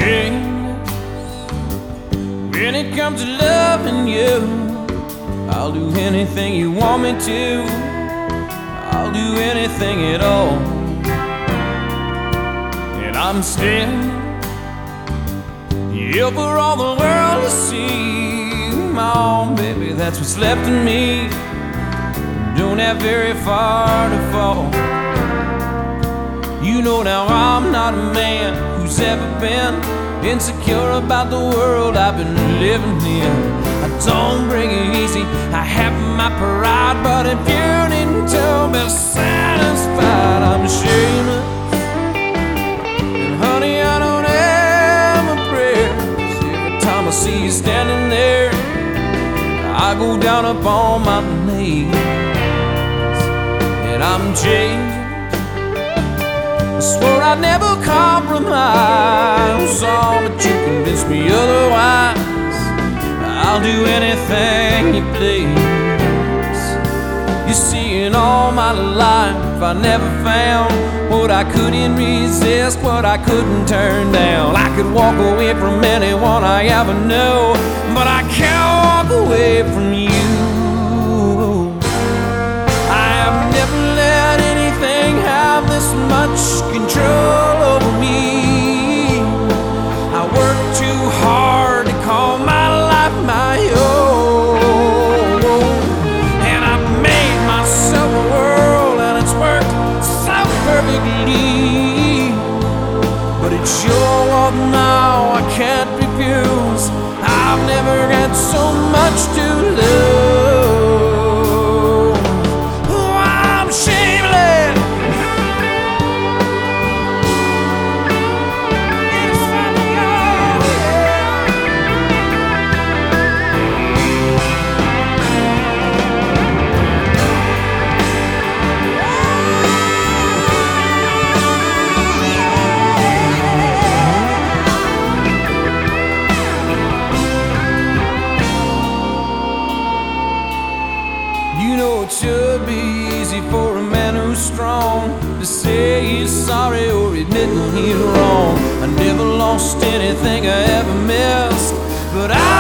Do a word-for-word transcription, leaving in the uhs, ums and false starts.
shameless when it comes to loving you. I'll do anything you want me to. I'll do anything at all. And I'm still here for all the world to see. Oh, baby, that's what's left of me. Don't have very far to fall. You know now I'm not a man who's ever been insecure about the world I've been living in. I don't bring it easy, I have my pride, but if you need to be satisfied, I'm shameless. And honey, I don't have a prayer. Every time I see you standing there, I go down upon my knees. And I'm changing, I swore I'd never compromise. Oh, but you convinced me otherwise. I'll do anything you please. You see, in all my life I never found what I couldn't resist, what I couldn't turn down. I could walk away from anyone I ever knew, but I can't walk away from you. I have never let anything have this much control over me. I work too hard to call my life my own, and I've made myself a world, and it's worked so perfectly. But it's your world now, I can't refuse. I've never had so much to lose. Oh, I'm shameless. You know it should be easy for a man who's strong to say he's sorry or admit when he's wrong. I never lost anything I ever missed, but I